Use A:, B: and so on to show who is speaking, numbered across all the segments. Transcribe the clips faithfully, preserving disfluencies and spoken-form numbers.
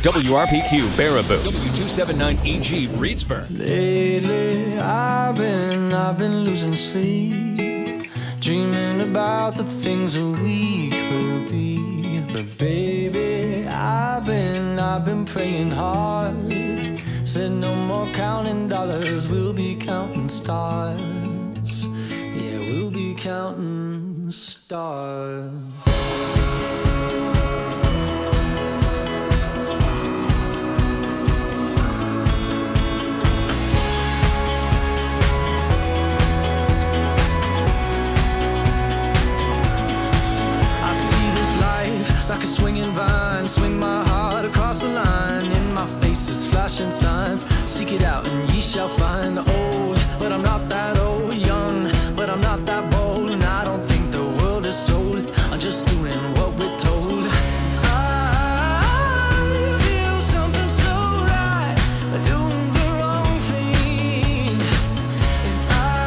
A: W R P Q Baraboo, W two seventy-nine E G Reedsburg.
B: Lately I've been, I've been losing sleep, dreaming about the things that we could be. But baby, I've been, I've been praying hard. Said no more counting dollars, we'll be counting stars. Yeah, we'll be counting stars. Like a swinging vine, swing my heart across the line. In my face is flashing signs. Seek it out and ye shall find. Old, but I'm not that old. Young, but I'm not that bold. And I don't think the world is sold. I'm just doing what we're told. I feel something so right, doing the wrong thing. And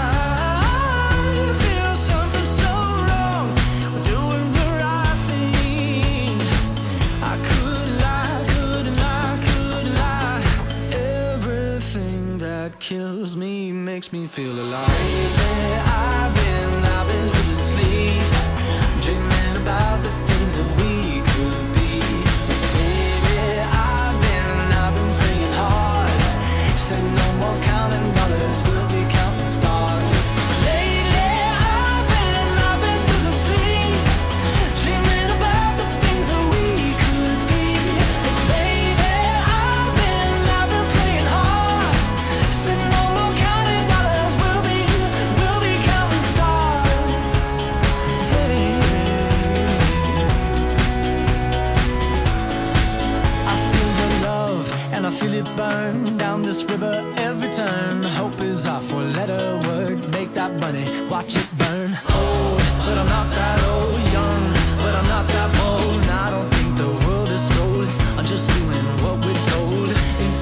B: I feel something so wrong, doing the right thing. I could lie, could lie, could lie. Everything that kills me makes me feel alive. Lately I've been, I've been losing sleep, dreaming about the things that we could be. Baby, I've been, I've been praying hard. Said no more counting dollars, we'll be counting stars. Lately I've been, I've been losing sleep, dreaming about the things that we could be. Baby, I've been, I've been praying hard. Said no more counting dollars, we'll be, we'll be counting stars. Hey. I feel the love and I feel it burn down this river every turn. Hope is our four-letter word. Make that money, watch it burn. Old, but I'm not that old. Young, but I'm not that bold. And I don't think the world is sold. I'm just doing what we're told. And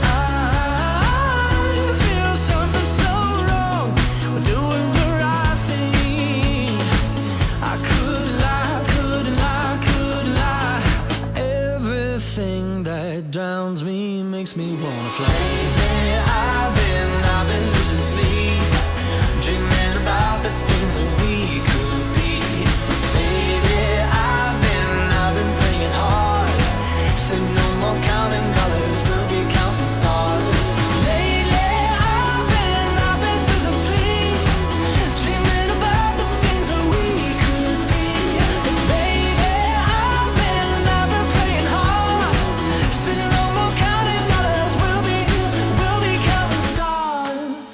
B: I feel something so wrong, we're doing the right thing. I could lie, could lie, could lie. Everything that drowns me makes me wanna fly. Lately I've been, I've been losing sleep, dreaming about the things that we could be. Baby, I've been, I've been praying hard. Said no more counting dollars, we'll be counting stars. Lately I've been, I've been losing sleep, dreaming about the things that we could be. But baby, I've been, I've been praying hard. Said no more counting dollars, we'll be, we'll be counting stars.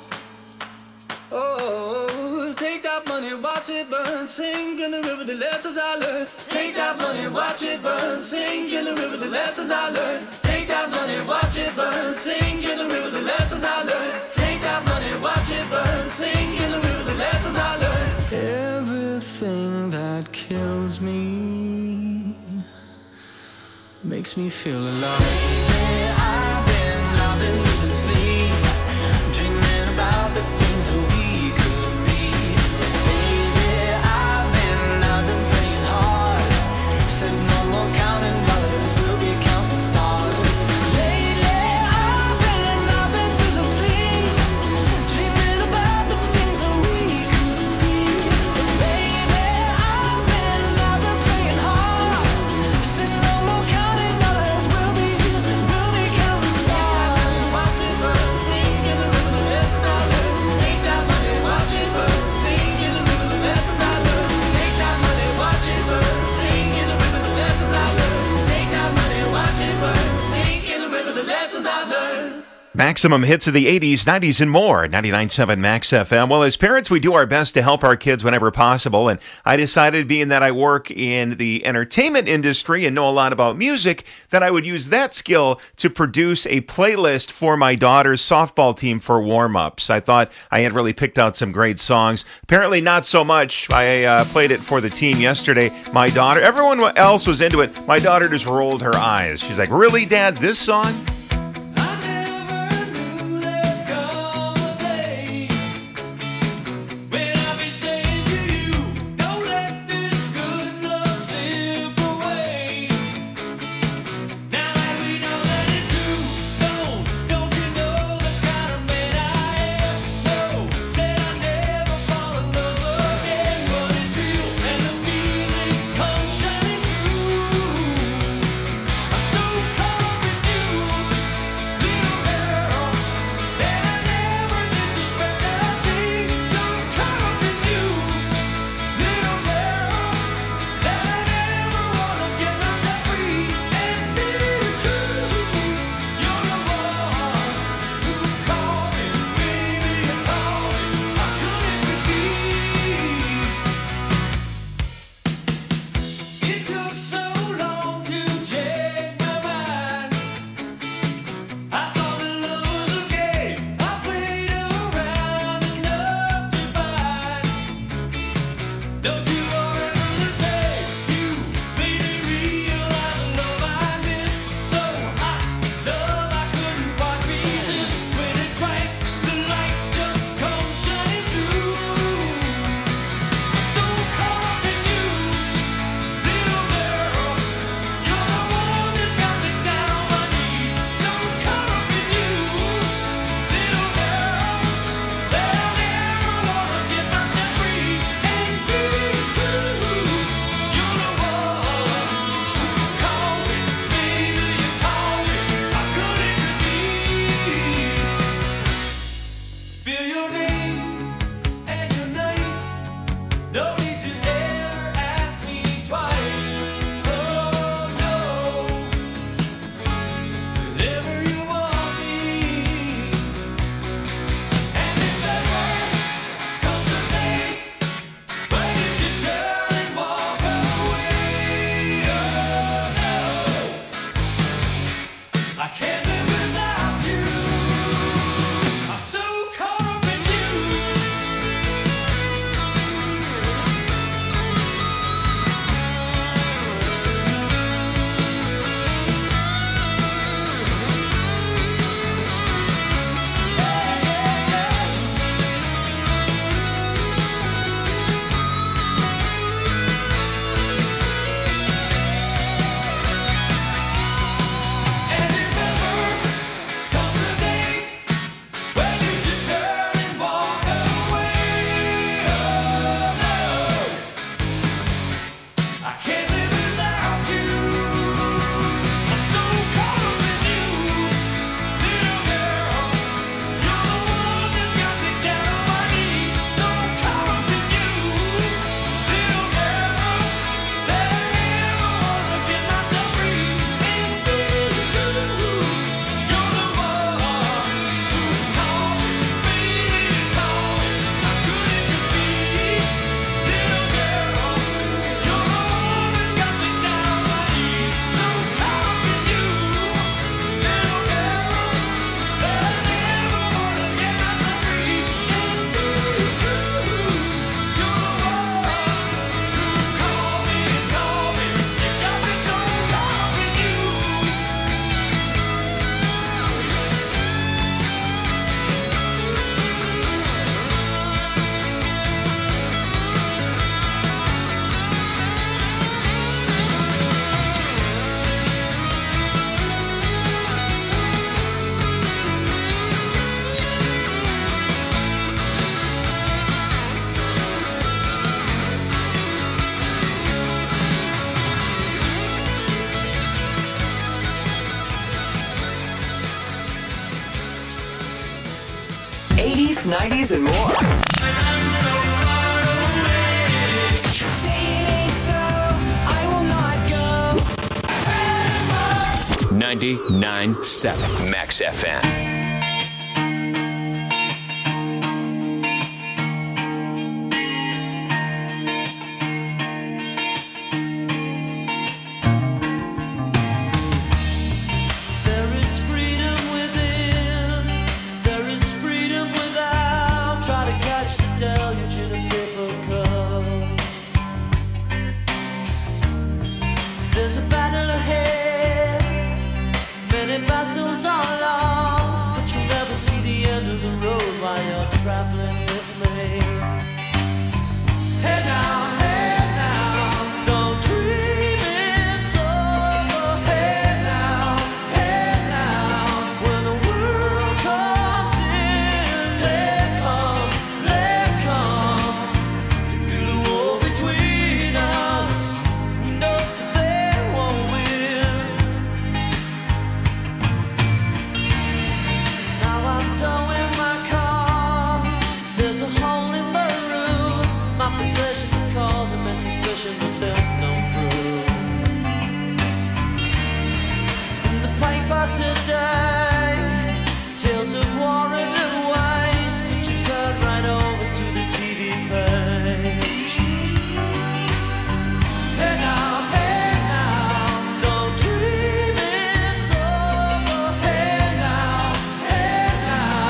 B: Oh, take that money, watch it burn, sink in the river, the lessons I learned. Take that money, watch it burn, sink in the river, the lessons I learned. Take that money, watch it burn, sink in the river, the lessons I learned. Take that money, watch it burn, sink in the river, the lessons I learned. Everything that kills me makes me feel alive. Lately I've been, I've been losing sleep, dreaming about the things that we could be. Baby, I've been, I've been praying hard. Said no more counting dollars, we'll be counting stars. Lately I've been, I've been losing sleep, dreaming about the things that we could be. Baby, I've been, I've been praying hard. Said no more counting dollars, we'll be, we'll be counting stars. Watch it burn, sink in the river, the lessons I learned. Take that money, watch it burn, sink in the river, the lessons I learned. Take that money, watch it burn, sink in the river, the lessons I learned. Take that money, watch it burn, sink in the river, the lessons I learned.
C: Maximum hits of the eighties, nineties, and more. ninety-nine point seven Max F M. Well, as parents, we do our best to help our kids whenever possible. And I decided, being that I work in the entertainment industry and know a lot about music, that I would use that skill to produce a playlist for my daughter's softball team for warm-ups. I thought I had really picked out some great songs. Apparently not so much. I uh, played it for the team yesterday. My daughter, everyone else was into it. My daughter just rolled her eyes. She's like, "Really, Dad, this song?"
D: Now that we know eighties, nineties, and more.
A: ninety-nine point seven Max F M.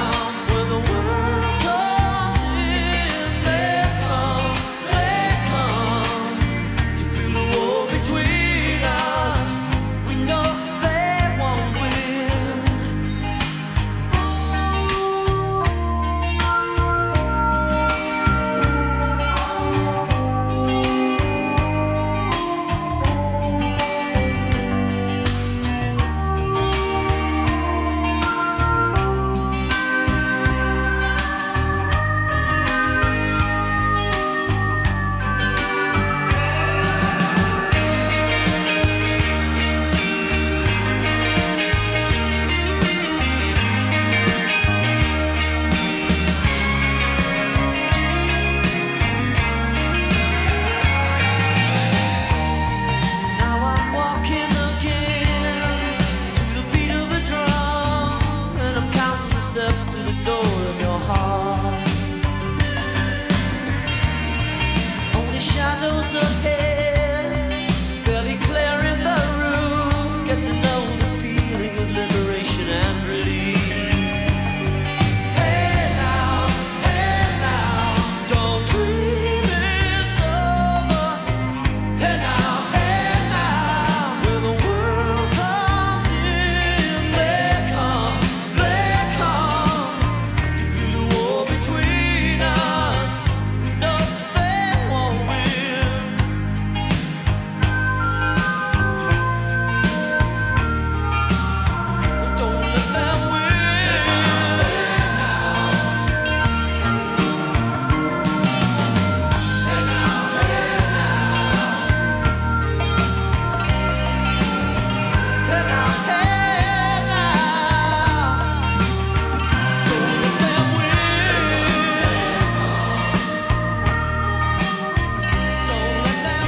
B: When the world comes in, they come, they come. shadows ahead, barely clearing the roof. Get to know the feeling of liberation and release. Hey now, hey now, don't dream it's over. Hey now, hey now, when the world comes in, they come, they come to build a war between us. No, they won't win. Don't let them win. Hey now, hey now, don't let them win. Don't let them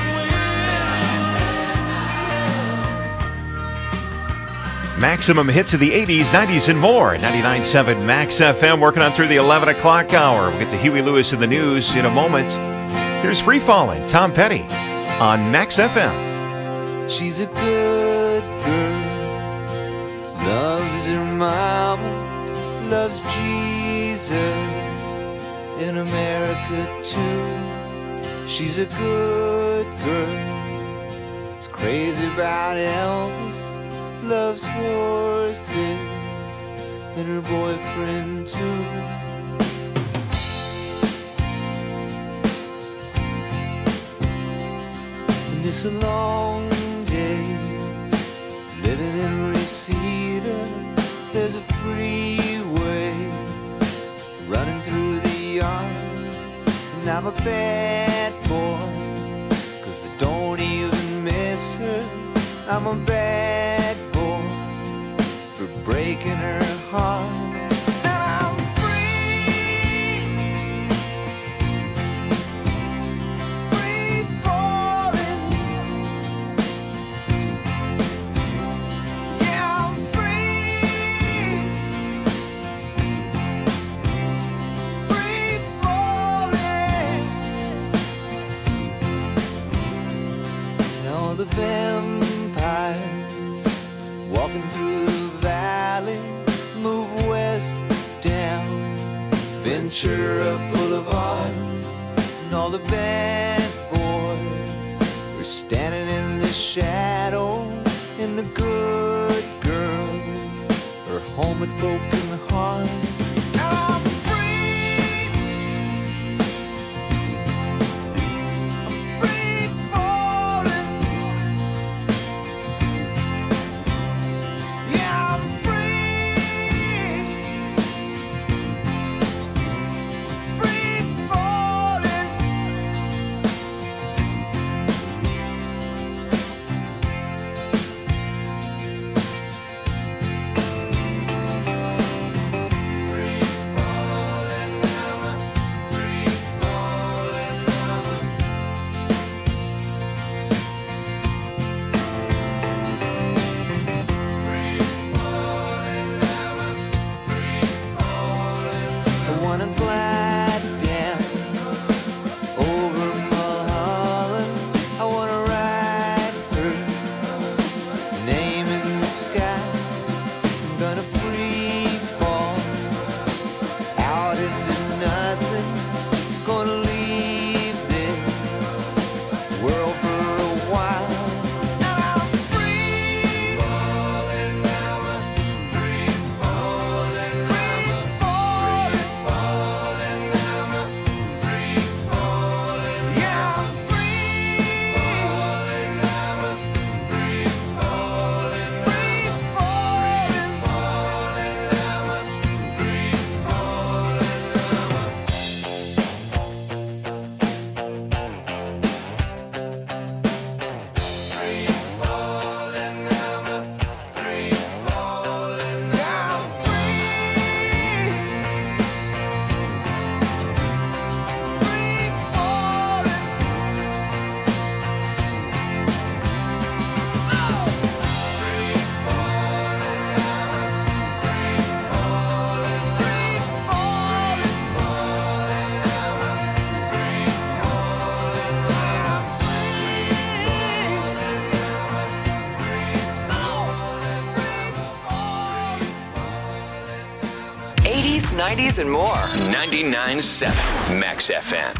B: win.
C: Maximum hits of the eighties, nineties, and more. ninety-nine point seven Max F M, working on through the eleven o'clock hour. We'll get to Huey Lewis in the news in a moment. Here's Free Fallin', Tom Petty on Max F M.
B: She's a good girl, loves her mama, loves Jesus, in America too. She's a good girl, is crazy about Elvis, loves horses, and her boyfriend too. And it's a long day, living in Reseda. There's a freeway running through the yard. And I'm a bad boy, 'cause I don't even miss her. I'm a bad boy for breaking her heart. And I'm free, free falling. Yeah, I'm free, free falling. Now the vampires walking through the valley move west down Ventura Boulevard, and all the bad boys are standing in the shadows, and the good girls are home with broken hearts. I'm free, I'm free falling. Yeah, I'm free, free falling.
D: nineties, and more.
A: ninety-nine point seven Max F M.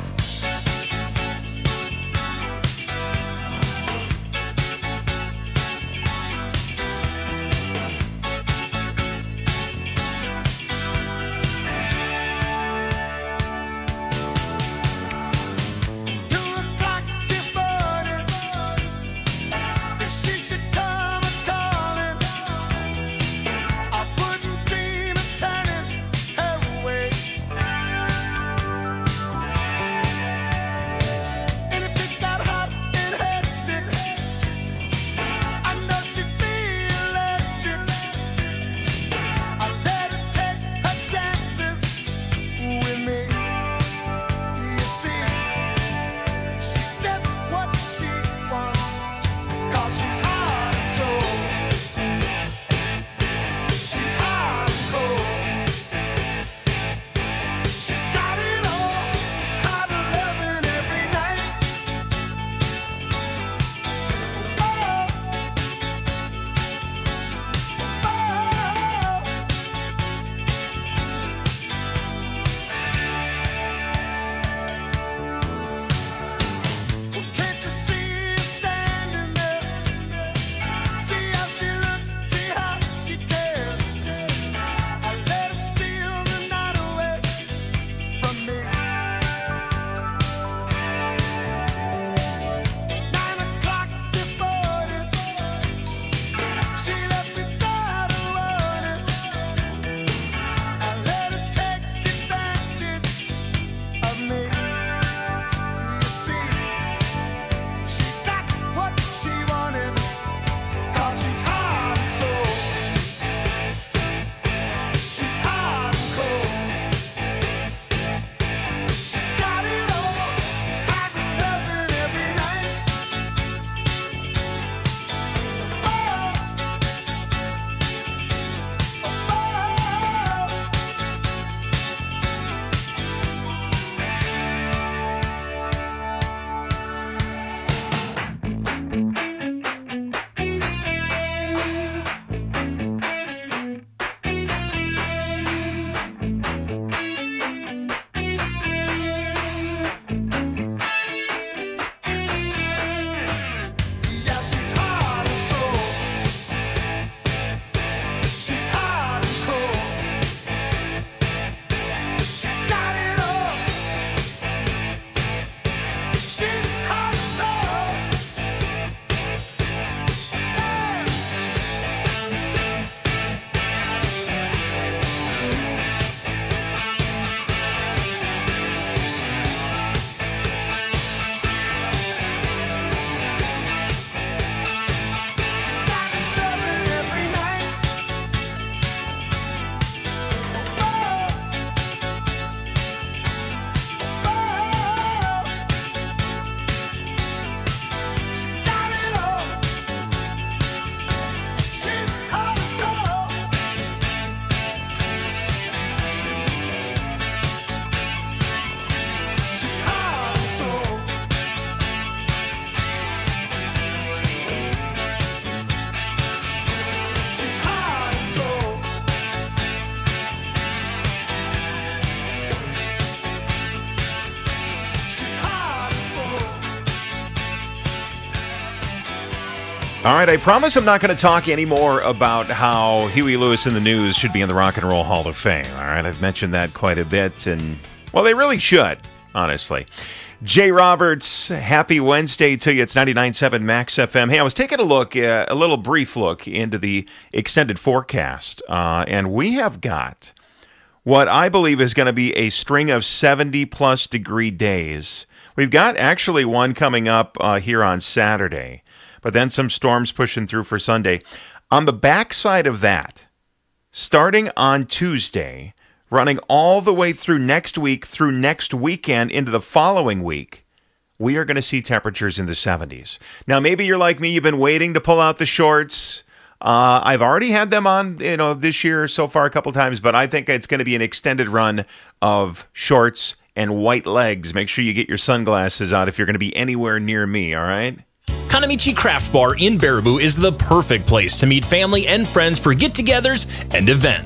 C: All right, I promise I'm not going to talk anymore about how Huey Lewis and the News should be in the Rock and Roll Hall of Fame. All right, I've mentioned that quite a bit, and, well, they really should, honestly. Jay Roberts, happy Wednesday to you. It's ninety-nine point seven Max F M. Hey, I was taking a look, uh, a little brief look into the extended forecast, uh, and we have got what I believe is going to be a string of seventy-plus degree days. We've got actually one coming up uh, here on Saturday, but then some storms pushing through for Sunday. On the backside of that, starting on Tuesday, running all the way through next week, through next weekend, into the following week, we are going to see temperatures in the seventies. Now, maybe you're like me, you've been waiting to pull out the shorts. Uh, I've already had them on, you know, this year so far a couple times, but I think it's going to be an extended run of shorts and white legs. Make sure you get your sunglasses out if you're going to be anywhere near me, all right?
E: Kanamichi Craft Bar in Baraboo is the perfect place to meet family and friends for get-togethers and events.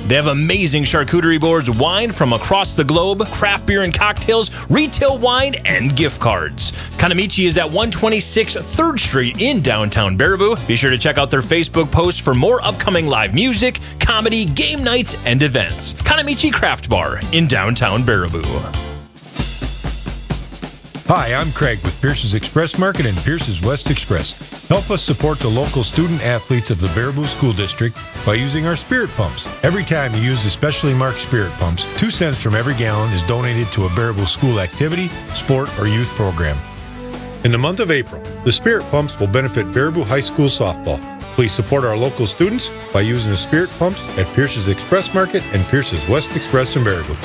E: They have amazing charcuterie boards, wine from across the globe, craft beer and cocktails, retail wine, and gift cards. Kanamichi is at one twenty-six third Street in downtown Baraboo. Be sure to check out their Facebook posts for more upcoming live music, comedy, game nights, and events. Kanamichi Craft Bar in downtown Baraboo.
F: Hi, I'm Craig with Pierce's Express Market and Pierce's West Express. Help us support the local student athletes of the Baraboo School District by using our spirit pumps. Every time you use the specially marked spirit pumps, two cents from every gallon is donated to a Baraboo school activity, sport, or youth program. In the month of April, the spirit pumps will benefit Baraboo High School softball. Please support our local students by using the spirit pumps at Pierce's Express Market and Pierce's West Express in Baraboo.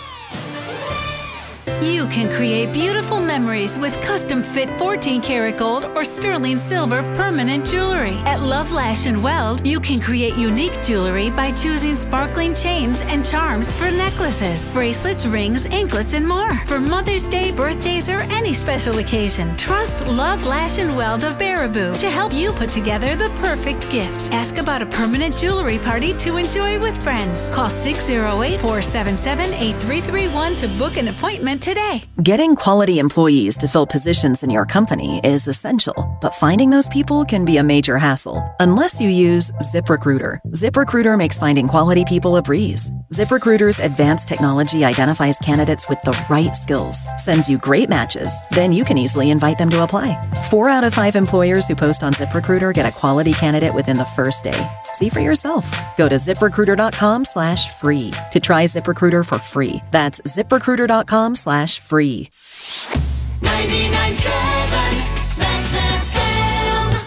G: You can create beautiful memories with custom-fit fourteen karat gold or sterling silver permanent jewelry. At Love Lash and Weld, you can create unique jewelry by choosing sparkling chains and charms for necklaces, bracelets, rings, anklets, and more. For Mother's Day, birthdays, or any special occasion, trust Love Lash and Weld of Baraboo to help you put together the perfect gift. Ask about a permanent jewelry party to enjoy with friends. Call six oh eight, four seven seven, eight three three one to book an appointment today.
H: Getting quality employees to fill positions in your company is essential, but finding those people can be a major hassle unless you use ZipRecruiter. ZipRecruiter makes finding quality people a breeze. ZipRecruiter's advanced technology identifies candidates with the right skills, sends you great matches, then you can easily invite them to apply. Four out of five employers who post on ZipRecruiter get a quality candidate within the first day. See for yourself. Go to ZipRecruiter.com slash free to try ZipRecruiter for free. That's ZipRecruiter.com slash free.
B: ninety-nine point seven Max F M.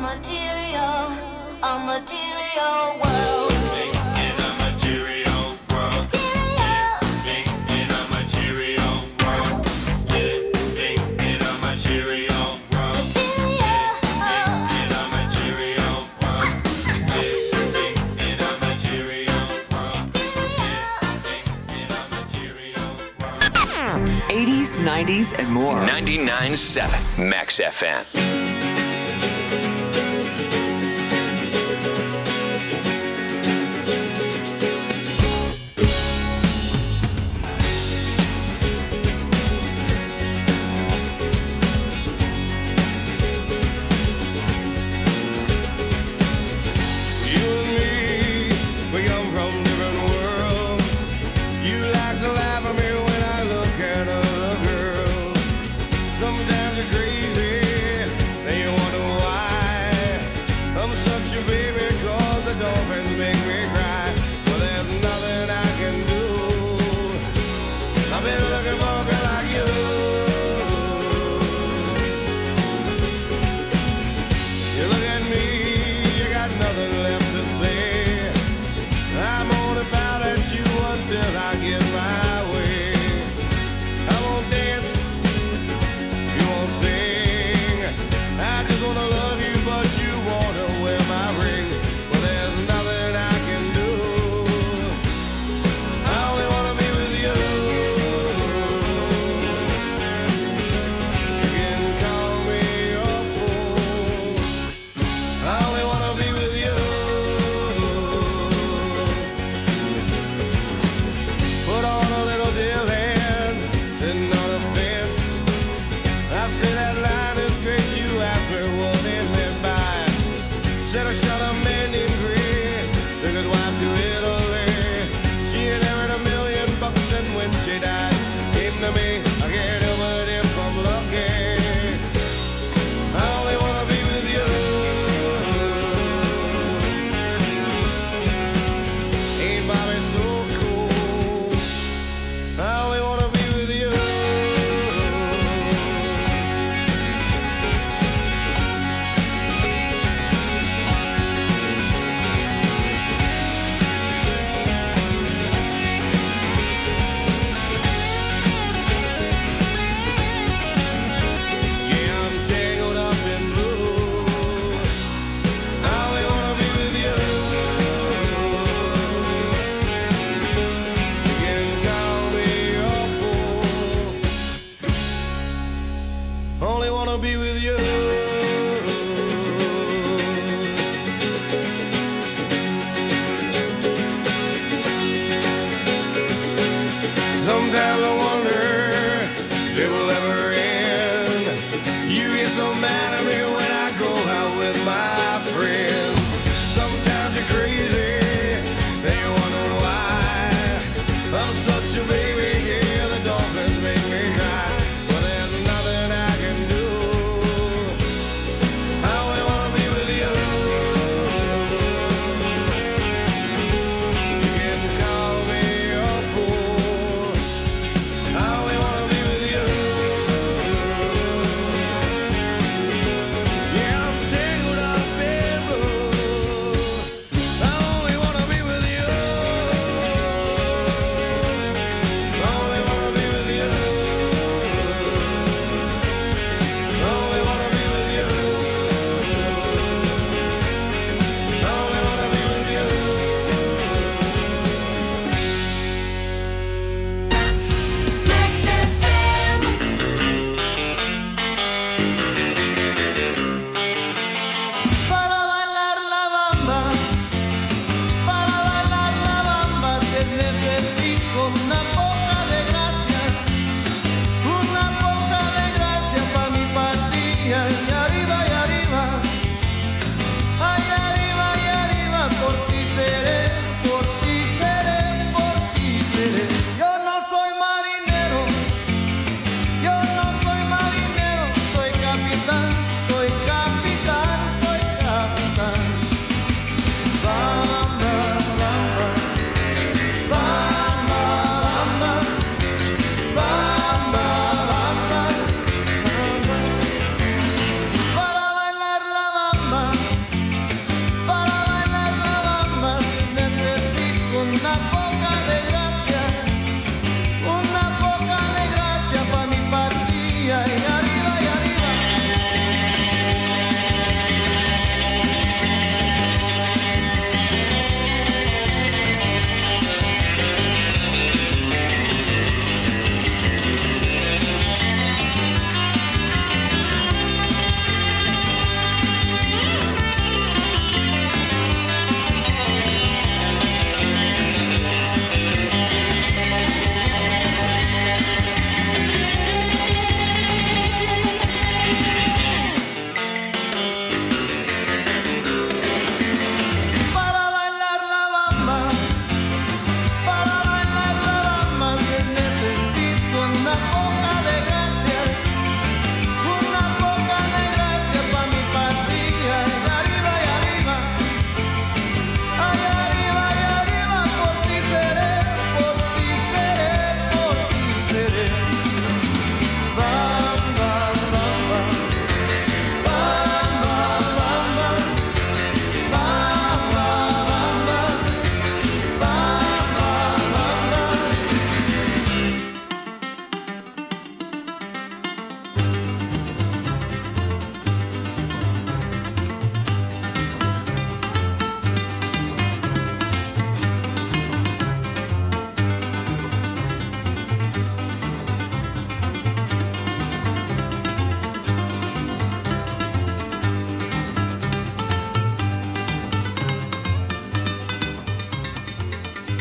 B: material, a material world. Living in a material world. Living in a material world. Living in a material world. Living in a material world. Living in a material world. Living in a material world.
D: eighties, nineties, and more.
A: ninety-nine point seven Max F M.
B: Sometimes you're crazy,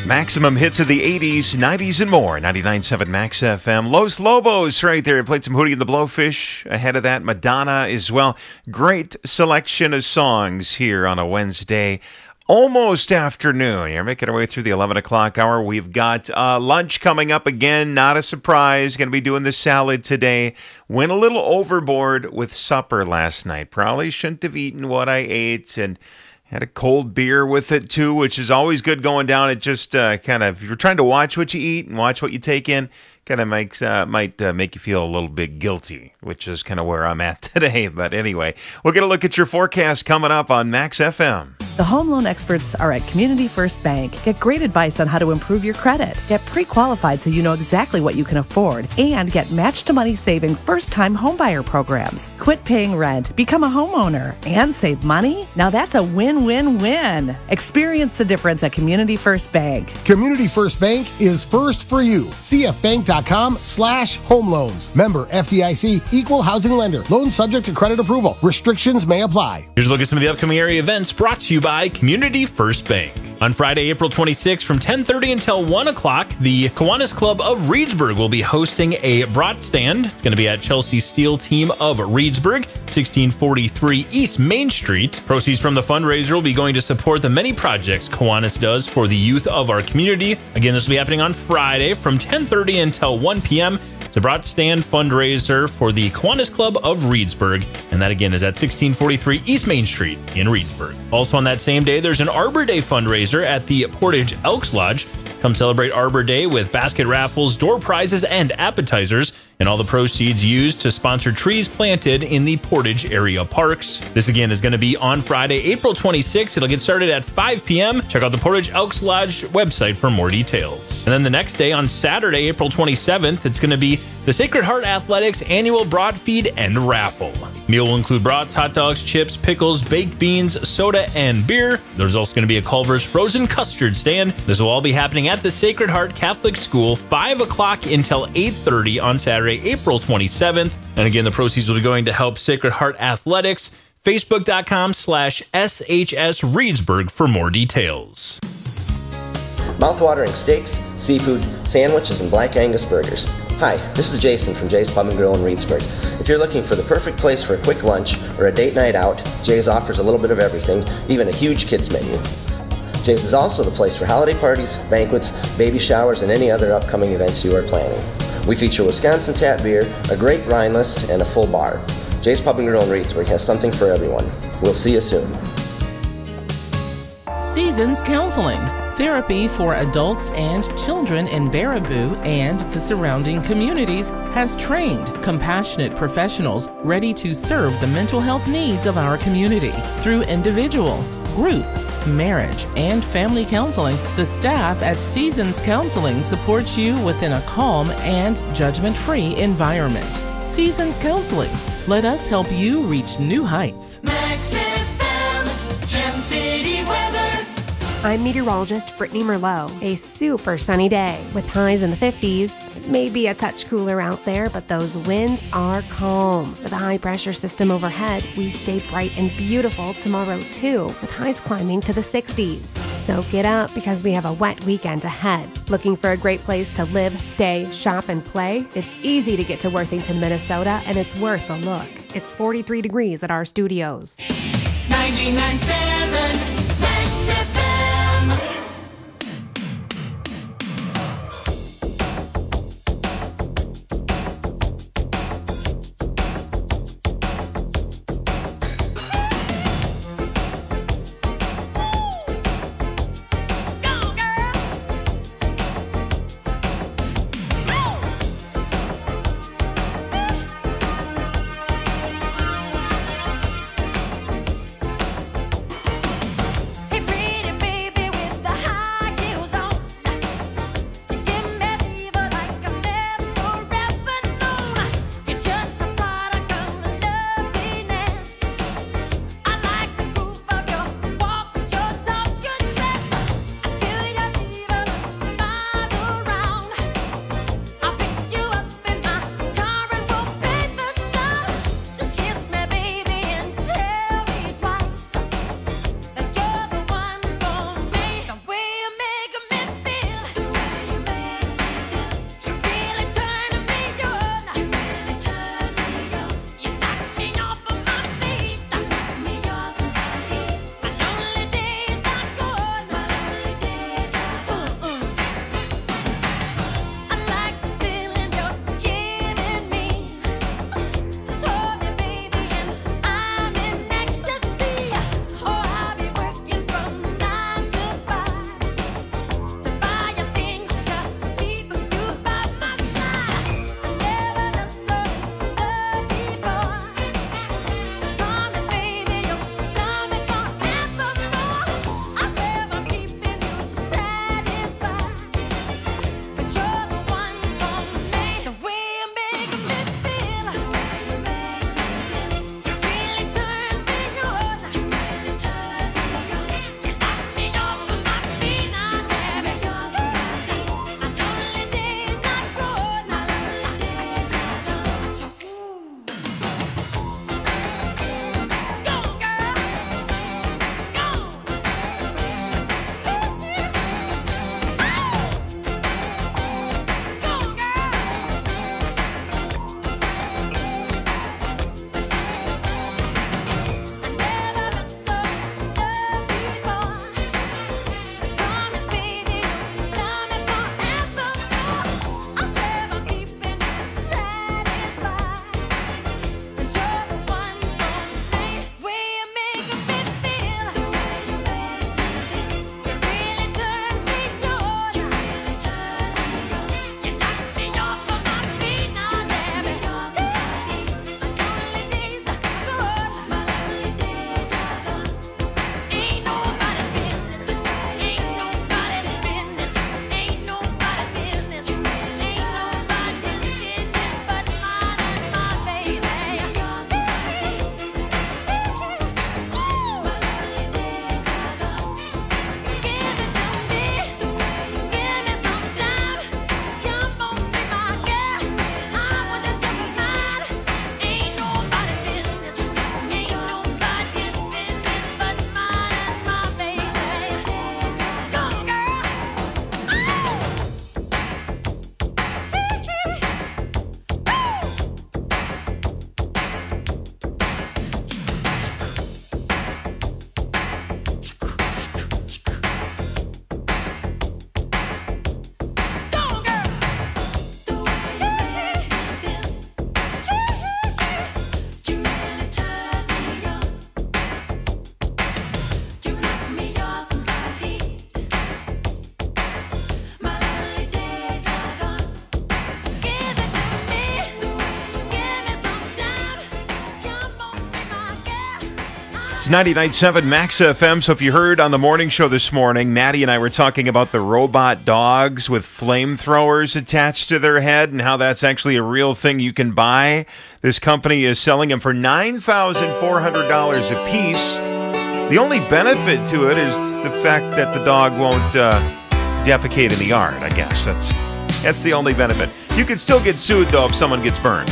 C: Maximum hits of the eighties, nineties, and more. ninety-nine point seven Max F M. Los Lobos right there. Played some Hootie and the Blowfish. Ahead of that, Madonna as well. Great selection of songs here on a Wednesday. Almost afternoon. You're making our way through the eleven o'clock hour. We've got uh, lunch coming up again. Not a surprise. Going to be doing the salad today. Went a little overboard with supper last night. Probably shouldn't have eaten what I ate, and had a cold beer with it too, which is always good going down. It just uh, kind of, if you're trying to watch what you eat and watch what you take in, kind of makes uh, might uh, make you feel a little bit guilty, which is kind of where I'm at today. But anyway, we'll get a look at your forecast coming up on Max F M.
I: The home loan experts are at Community First Bank. Get great advice on how to improve your credit. Get pre-qualified so you know exactly what you can afford. And get match-to-money saving first-time homebuyer programs. Quit paying rent, become a homeowner, and save money? Now that's a win-win-win. Experience the difference at Community First Bank.
J: Community First Bank is first for you. cfbank.com slash home loans. Member F D I C, equal housing lender. Loan subject to credit approval. Restrictions may apply.
E: Here's a look at some of the upcoming area events brought to you by Community First Bank. On Friday, April twenty-sixth, from ten thirty until one o'clock, the Kiwanis Club of Reedsburg will be hosting a brat stand. It's going to be at Chelsea Steel Team of Reedsburg, sixteen forty-three East Main Street. Proceeds from the fundraiser will be going to support the many projects Kiwanis does for the youth of our community. Again, this will be happening on Friday from ten thirty until one p.m. It's a brat stand fundraiser for the Kiwanis Club of Reedsburg, and that again is at sixteen forty-three East Main Street in Reedsburg. Also on that same day, there's an Arbor Day fundraiser at the Portage Elks Lodge. Come celebrate Arbor Day with basket raffles, door prizes, and appetizers, and all the proceeds used to sponsor trees planted in the Portage area parks. This again is going to be on Friday, April twenty-sixth. It'll get started at five p.m. Check out the Portage Elks Lodge website for more details. And then the next day, on Saturday, April twenty-seventh, it's going to be the Sacred Heart Athletics annual Brat Feed and Raffle. Meal will include brats, hot dogs, chips, pickles, baked beans, soda, and beer. There's also going to be a Culver's frozen custard stand. This will all be happening at the Sacred Heart Catholic School, five o'clock until eight thirty on Saturday, April twenty-seventh. And again, the proceeds will be going to help Sacred Heart Athletics. Facebook.com slash SHS Reedsburg for more details.
K: Mouthwatering steaks, seafood, sandwiches, and Black Angus burgers. Hi, this is Jason from Jay's Pub and Grill in Reedsburg. If you're looking for the perfect place for a quick lunch or a date night out, Jay's offers a little bit of everything, even a huge kids menu. Jay's is also the place for holiday parties, banquets, baby showers, and any other upcoming events you are planning. We feature Wisconsin tap beer, a great wine list, and a full bar. Jay's Pub and Grill in Reedsburg has something for everyone. We'll see you soon.
L: Seasons Counseling, therapy for adults and children in Baraboo and the surrounding communities, has trained, compassionate professionals ready to serve the mental health needs of our community. Through individual, group, marriage, and family counseling, the staff at Seasons Counseling supports you within a calm and judgment-free environment. Seasons Counseling. Let us help you reach new heights.
B: Max F M, Gem City weather.
M: I'm meteorologist Brittany Merlot. A super sunny day with highs in the fifties. It may be a touch cooler out there, but those winds are calm. With a high pressure system overhead, we stay bright and beautiful tomorrow too, with highs climbing to the sixties. So get up because we have a wet weekend ahead. Looking for a great place to live, stay, shop, and play? It's easy to get to Worthington, Minnesota, and it's worth a look. It's forty-three degrees at our studios.
B: ninety-nine point seven Max F M.
C: It's ninety-nine point seven Max F M. So if you heard on the morning show this morning, Maddie and I were talking about the robot dogs with flamethrowers attached to their head and how that's actually a real thing you can buy. This company is selling them for nine thousand four hundred dollars a piece. The only benefit to it is the fact that the dog won't uh, defecate in the yard, I guess. That's, that's the only benefit. You can still get sued, though, if someone gets burned.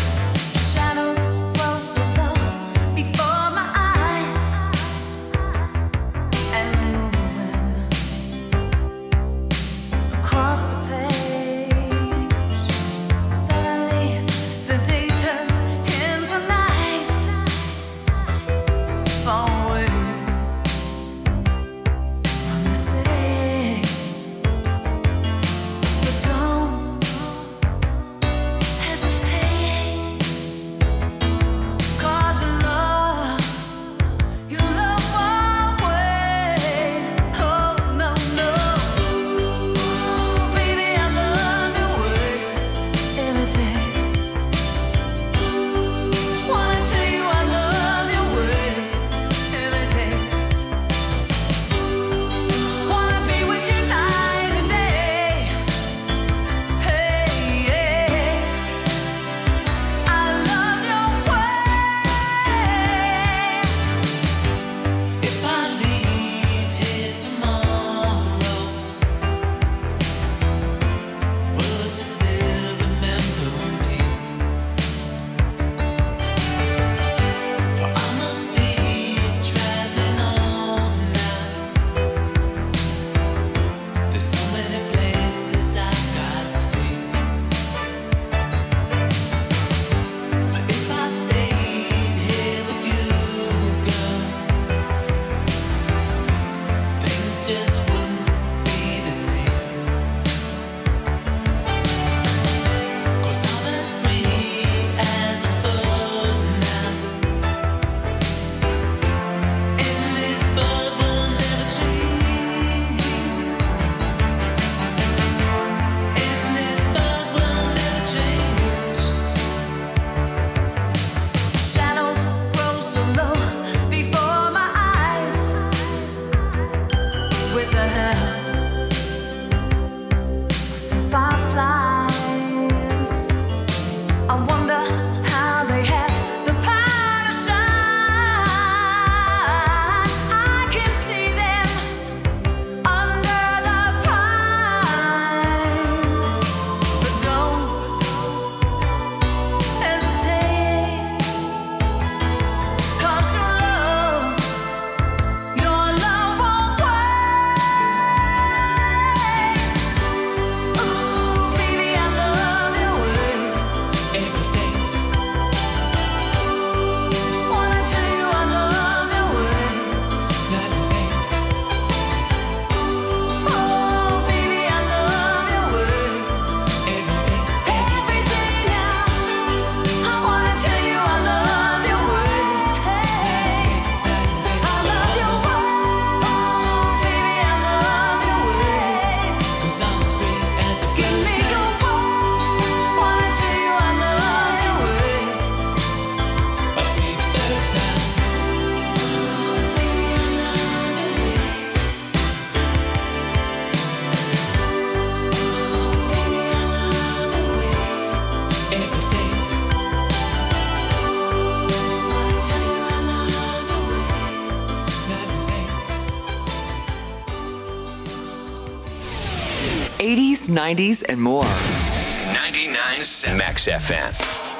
D: eighties, nineties, and more.
A: ninety-nine point seven Max F M.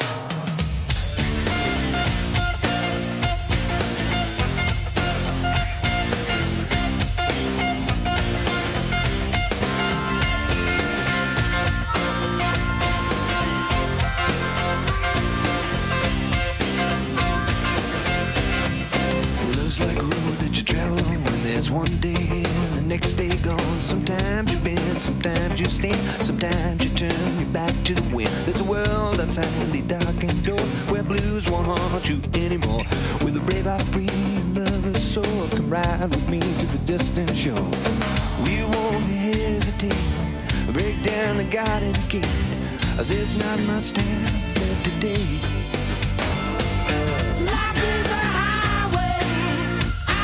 B: Love's like a road that you travel on when there's one day and the next day gone. Sometimes you bend, sometimes you stand, sometimes you turn your back to the wind. There's a world outside the darkened door where blues won't haunt you anymore. With a brave heart, free lover's soul, come ride with me to the distant shore. We won't hesitate, break down the garden gate. There's not much time left today. Life is a highway. I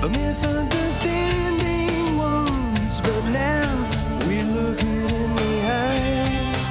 B: A misunderstanding once, but now we look it in the eye.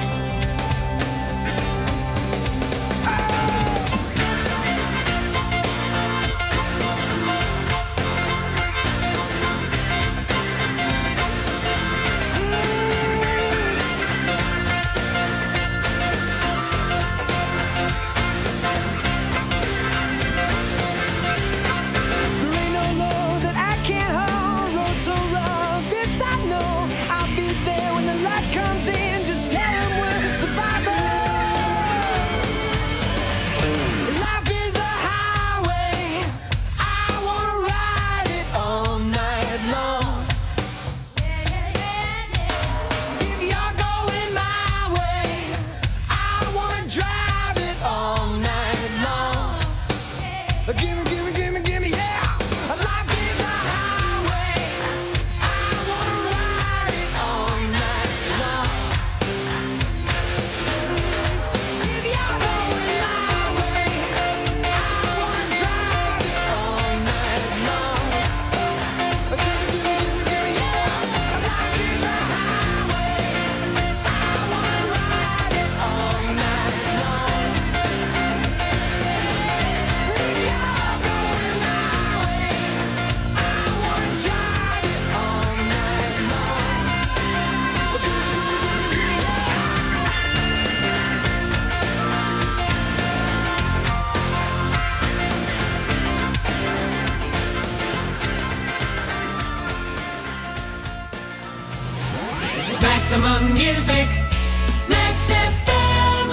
N: Maximum music, Max F M.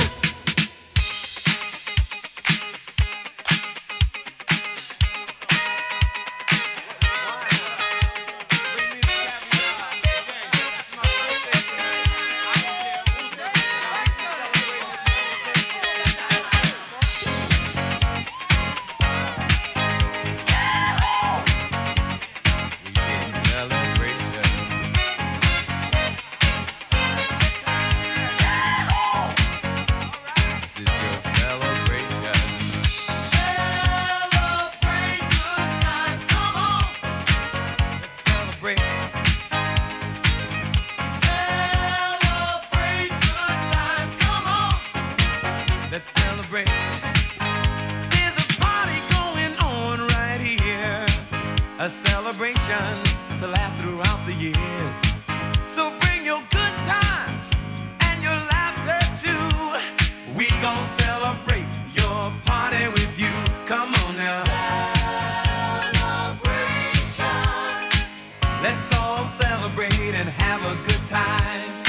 B: A celebration to last throughout the years. So bring your good times and your laughter too. We gon' celebrate your party with you. Come on now. Celebration. Let's all celebrate and have a good time.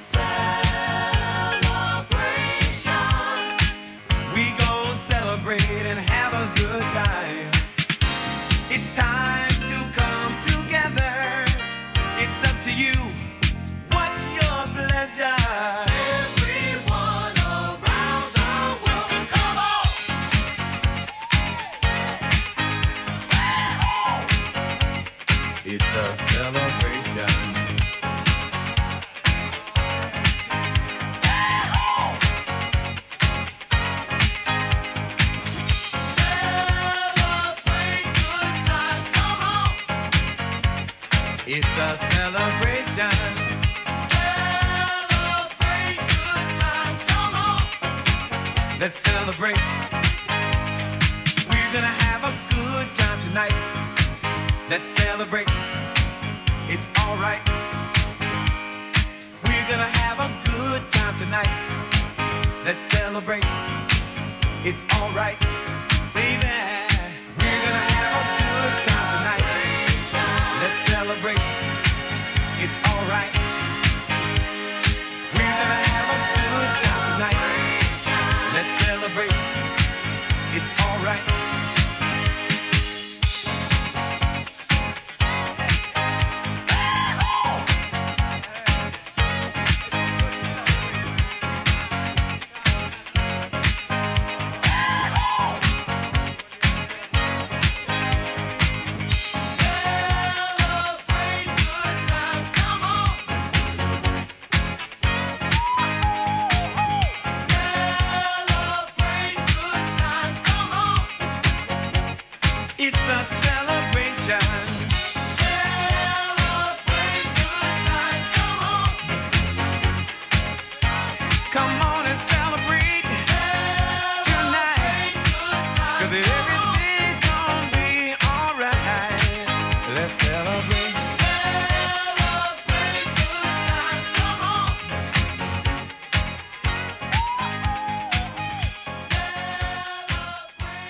B: Celebration. We gon' celebrate and have a good time. It's time. Everyone around the world, come on! It's a celebration. Celebrate good times, come on! It's a celebration. Let's celebrate. We're gonna have a good time tonight. Let's celebrate. It's alright. We're gonna have a good time tonight. Let's celebrate. It's alright, baby. We're gonna have a good time tonight. Let's celebrate. It's alright. We're gonna have a good time tonight. Let's celebrate. It's alright. It's a celebration.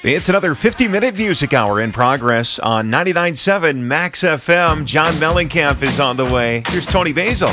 C: It's another fifty-minute music hour in progress on ninety-nine point seven Max F M. John Mellencamp is on the way. Here's Tony Basil.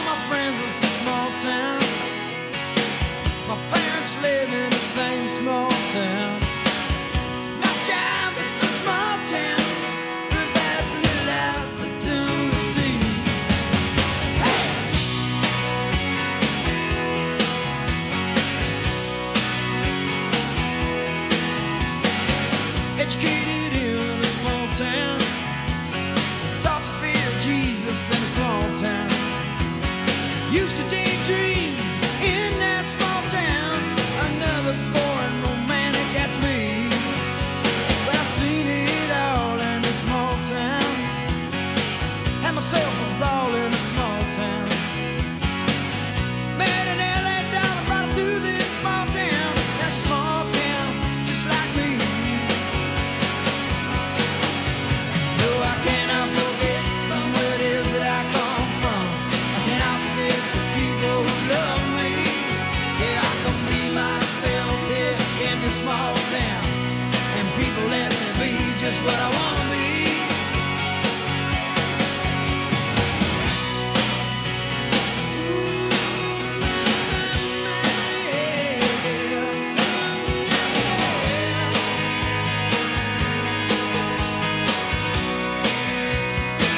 B: My parents live in the same small